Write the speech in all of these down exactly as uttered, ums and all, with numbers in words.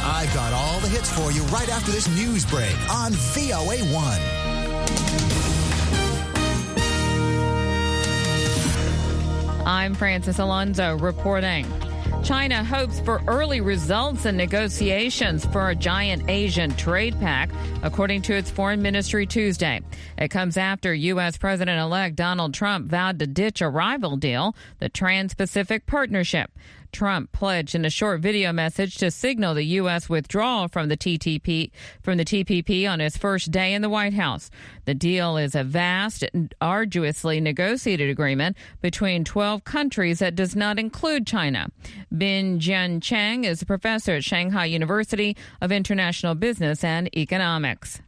I've got all the hits for you right after this news break on V O A one. I'm Francis Alonso reporting. China hopes for early results in negotiations for a giant Asian trade pact, according to its foreign ministry Tuesday. It comes after U S. President-elect Donald Trump vowed to ditch a rival deal, the Trans-Pacific Partnership. Trump pledged in a short video message to signal the U S withdrawal from the T T P from the T P P on his first day in the White House. The deal is a vast, arduously negotiated agreement between twelve countries that does not include China. Bin Jian Cheng is a professor at Shanghai University of International Business and Economics.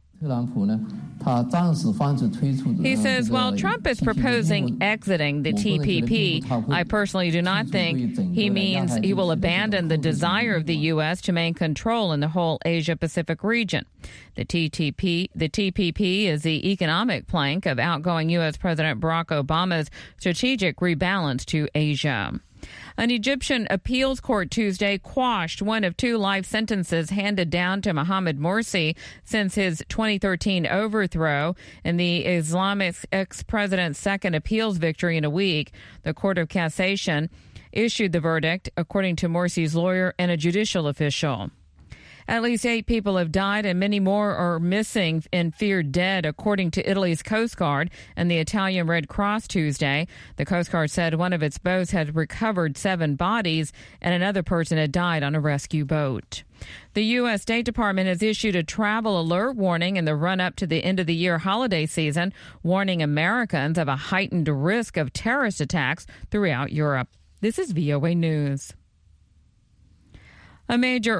He says, while Trump is proposing exiting the T P P, I personally do not think he means he will abandon the desire of the U S to maintain control in the whole Asia-Pacific region. The T T P, the T P P is the economic plank of outgoing U S. President Barack Obama's strategic rebalance to Asia. An Egyptian appeals court Tuesday quashed one of two life sentences handed down to Mohamed Morsi since his twenty thirteen overthrow and the Islamic ex-president's second appeals victory in a week. The Court of Cassation issued the verdict, according to Morsi's lawyer and a judicial official. At least eight people have died and many more are missing and feared dead, according to Italy's Coast Guard and the Italian Red Cross Tuesday. The Coast Guard said one of its boats had recovered seven bodies and another person had died on a rescue boat. The U S. State Department has issued a travel alert warning in the run-up to the end-of-the-year holiday season, warning Americans of a heightened risk of terrorist attacks throughout Europe. This is V O A News. A major